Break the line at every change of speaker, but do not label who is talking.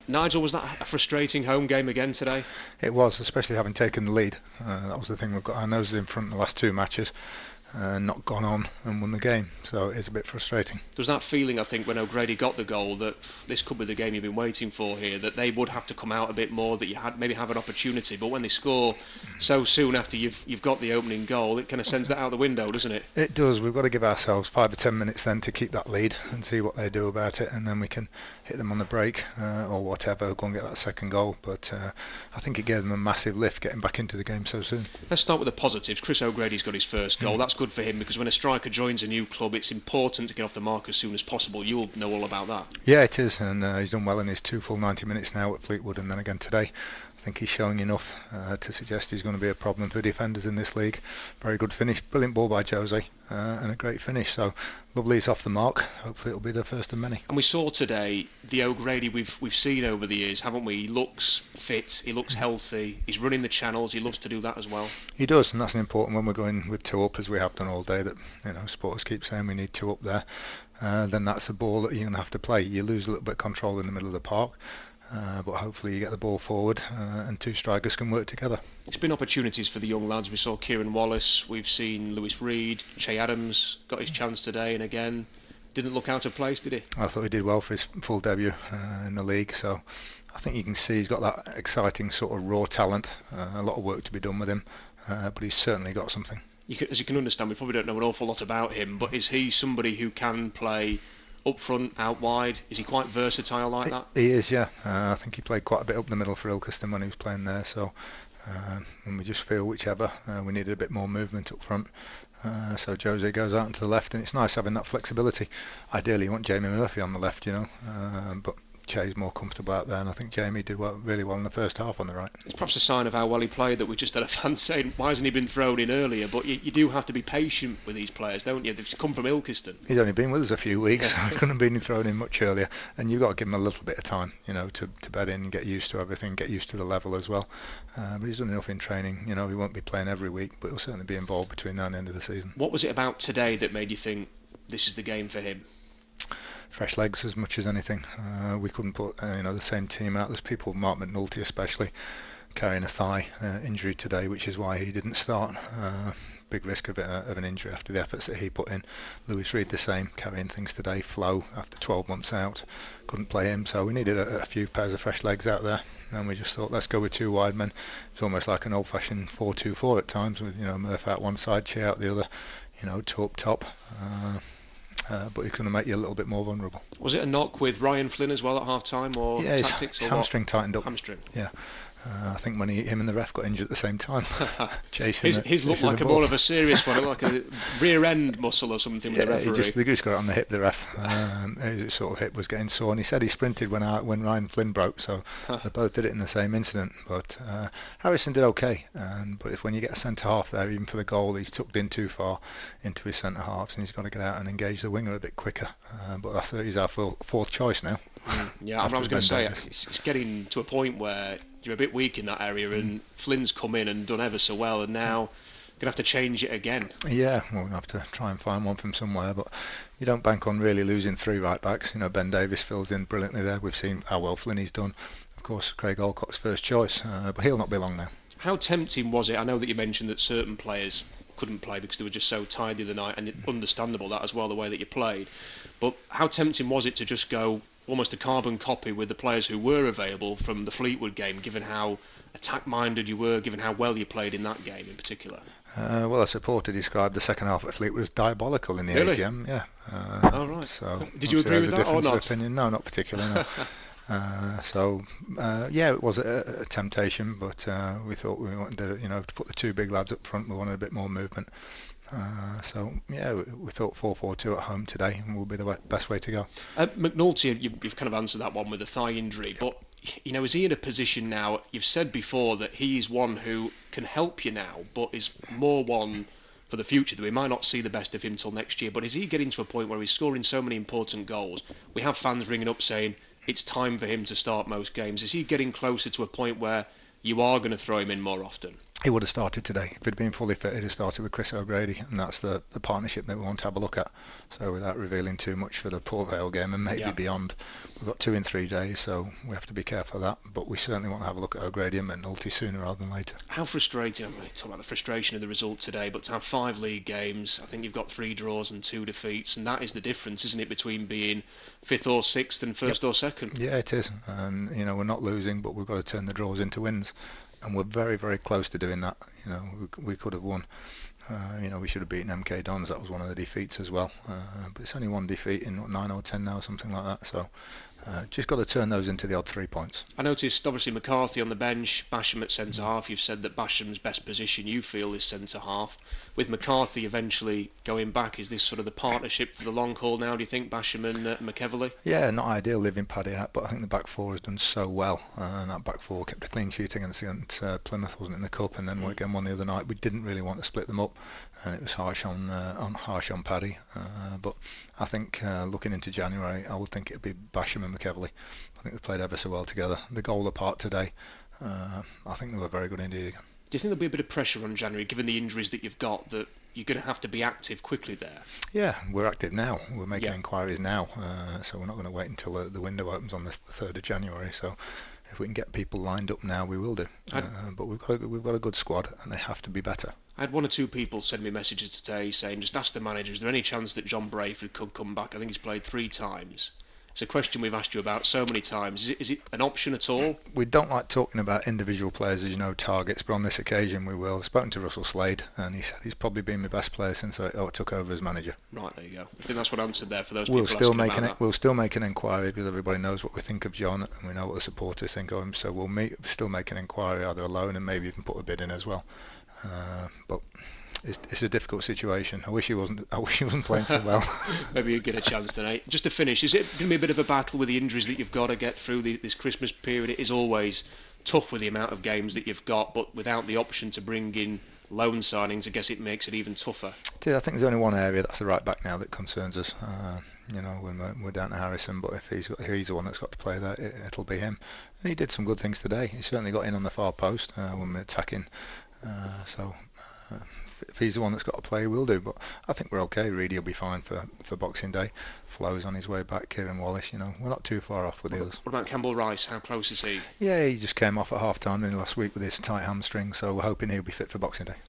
Nigel, was that a frustrating home game again today?
It was, especially having taken the lead. That was the thing. We've got our noses in front in the last two matches, not gone on and won the game. So it's a bit frustrating.
There was that feeling, I think, when O'Grady got the goal that this could be the game you've been waiting for here, that they would have to come out a bit more, that you had maybe have an opportunity. But when they score so soon after you've got the opening goal, it kind of sends that out the window, doesn't it?
It does. We've got to give ourselves 5 or 10 minutes then to keep that lead and see what they do about it, and then we can hit them on the break or whatever, go and get that second goal. But I think it gave them a massive lift getting back into the game so soon.
Let's start with the positives. Chris O'Grady's got his first goal. That's good for him, because when a striker joins a new club, it's important to get off the mark as soon as possible. You'll know all about that.
Yeah, it is, and he's done well in his 2 full 90 minutes now at Fleetwood, and then again today. I think he's showing enough to suggest he's going to be a problem for defenders in this league. Very good finish, brilliant ball by Jose, and a great finish. So lovely, he's off the mark. Hopefully it'll be the first of many.
And we saw today the O'Grady we've seen over the years, haven't we? He looks fit, he looks healthy, he's running the channels, he loves to do that as well.
He does, and that's important when we're going with 2 up, as we have done all day. That, you know, supporters keep saying we need 2 up there. Then that's a ball that you're going to have to play. You lose a little bit of control in the middle of the park. But hopefully you get the ball forward and 2 strikers can work together.
It's been opportunities for the young lads. We saw Kieran Wallace, we've seen Lewis Reed, Che Adams got his chance today, and again didn't look out of place, did he?
I thought he did well for his full debut in the league, so I think you can see he's got that exciting sort of raw talent. A lot of work to be done with him, but he's certainly got something.
As you can understand, we probably don't know an awful lot about him, but is he somebody who can play up front, out wide? Is he quite versatile like that?
He is, yeah. I think he played quite a bit up the middle for Ilkeston when he was playing there, so and we just feel whichever we needed a bit more movement up front. So Jose goes out into the left, and it's nice having that flexibility. Ideally you want Jamie Murphy on the left, you know, but Che's more comfortable out there, and I think Jamie did really well in the first half on the right.
It's perhaps a sign of how well he played that we just had a fan saying, why hasn't he been thrown in earlier? But you do have to be patient with these players, don't you? They've come from Ilkeston.
He's only been with us a few weeks, so he couldn't have been thrown in much earlier, and you've got to give him a little bit of time, you know, to bed in and get used to everything, get used to the level as well. But he's done enough in training. You know, he won't be playing every week, but he'll certainly be involved between now and the end of the season.
What was it about today that made you think this is the game for him?
Fresh legs as much as anything. We couldn't put the same team out. There's people, Mark McNulty especially, carrying a thigh injury today, which is why he didn't start. Big risk of an injury after the efforts that he put in. Lewis Reed the same, carrying things today. Flo, after 12 months out, couldn't play him, so we needed a few pairs of fresh legs out there, and we just thought, let's go with 2 wide men. It's almost like an old-fashioned 4-2-4 at times, with Murph out one side, Che out the other, 2 up top. But he's going to make you a little bit more vulnerable.
Was it a knock with Ryan Flynn as well at half time, or tactics?
His hamstring tightened up.
Hamstring.
Yeah. I think when him and the ref got injured at the same time.
His looked like more of a serious one, like a rear end muscle or something with the referee.
He just got it on the hip, the ref. His sort of hip was getting sore, and he said he sprinted when Ryan Flynn broke, so they both did it in the same incident. But Harrison did okay, but when you get a centre half there, even for the goal, he's tucked in too far into his centre halves, and he's got to get out and engage the winger a bit quicker. But he's our fourth choice now.
Yeah, I was going to say, it's getting to a point where you're a bit weak in that area, and Flynn's come in and done ever so well, and now going to have to change it again.
Yeah, we'll have to try and find one from somewhere, but you don't bank on really losing 3 right backs. Ben Davis fills in brilliantly there. We've seen how well Flynn's done. Of course, Craig Alcott's first choice, but he'll not be long now.
How tempting was it? I know that you mentioned that certain players couldn't play because they were just so tired the other night, and it's understandable that as well, the way that you played. But how tempting was it to just go almost a carbon copy with the players who were available from the Fleetwood game, given how attack-minded you were, given how well you played in that game in particular?
Well, a supporter described the second half at Fleetwood as diabolical in the
Really?
AGM. Yeah.
Oh, right.
So
did you agree with that or not?
Opinion. No, not particularly. No. Yeah, it was a temptation, but we thought we wanted to put the 2 big lads up front. We wanted a bit more movement. We thought 4-4-2 at home today will be the best way to go.
McNulty, you've kind of answered that one with the thigh injury, but is he in a position now? You've said before that he's one who can help you now, but is more one for the future. That we might not see the best of him till next year, but is he getting to a point where he's scoring so many important goals? We have fans ringing up saying it's time for him to start most games. Is he getting closer to a point where you are going to throw him in more often?
He would have started today. If he'd been fully fit, he'd have started with Chris O'Grady, and that's the partnership that we want to have a look at. So without revealing too much for the Port Vale game and maybe beyond, we've got 2 in 3 days, so we have to be careful of that. But we certainly want to have a look at O'Grady and McNulty sooner rather than later.
How frustrating, I'm talking about the frustration of the result today, but to have 5 league games, I think you've got 3 draws and 2 defeats, and that is the difference, isn't it, between being 5th or 6th and 1st or 2nd?
Yeah, it is. And, we're not losing, but we've got to turn the draws into wins. And we're very, very close to doing that. We could have won. We should have beaten MK Dons. That was one of the defeats as well. But it's only 1 defeat in 9 or 10 now, something like that. So just got to turn those into the odd 3 points.
I noticed, obviously, McCarthy on the bench, Basham at centre-half. You've said that Basham's best position, you feel, is centre-half. With McCarthy eventually going back, is this sort of the partnership for the long haul now, do you think, Basham and McEverley?
Yeah, not ideal leaving Paddy out, but I think the back four has done so well. And that back four kept a clean sheet against Plymouth, wasn't it, in the Cup, and then again one the other night. We didn't really want to split them up, and it was harsh on Paddy. But I think looking into January, I would think it'd be Basham and McEverley. I think they played ever so well together. The goal apart today, I think they were very good indeed.
Do you think there'll be a bit of pressure on January, given the injuries that you've got, that you're going to have to be active quickly there?
Yeah, we're active now. We're making inquiries now, so we're not going to wait until the window opens on the 3rd of January. So if we can get people lined up now, we will do. But we've got a good squad, and they have to be better.
I had 1 or 2 people send me messages today saying, just ask the manager, is there any chance that John Brayford could come back? I think he's played 3 times. It's a question we've asked you about so many times. Is it an option at all?
We don't like talking about individual players, as you know, targets, but on this occasion we will. I've spoken to Russell Slade, and he said he's probably been my best player since I took over as manager.
Right, there you go. I think that's what answered there for those people
We'll still make an inquiry, because everybody knows what we think of John, and we know what the supporters think of him. So we'll still make an inquiry either alone, and maybe even put a bid in as well. But it's a difficult situation. I wish he wasn't playing so well.
Maybe you'd get a chance tonight. Just to finish, is it going to be a bit of a battle with the injuries that you've got to get through this Christmas period? It is always tough with the amount of games that you've got, but without the option to bring in loan signings, I guess it makes it even tougher.
I think there's only one area, that's the right back now, that concerns us. When we're down to Harrison, but if he's the one that's got to play there, it'll be him. And he did some good things today. He certainly got in on the far post when we're attacking. If he's the one that's got to play, we'll do. But I think we're okay. Reedy will be fine for Boxing Day. Flo's on his way back. Kieran Wallace, we're not too far off with the others.
What about Campbell Rice? How close is he?
Yeah, he just came off at half time last week with his tight hamstring, so we're hoping he'll be fit for Boxing Day.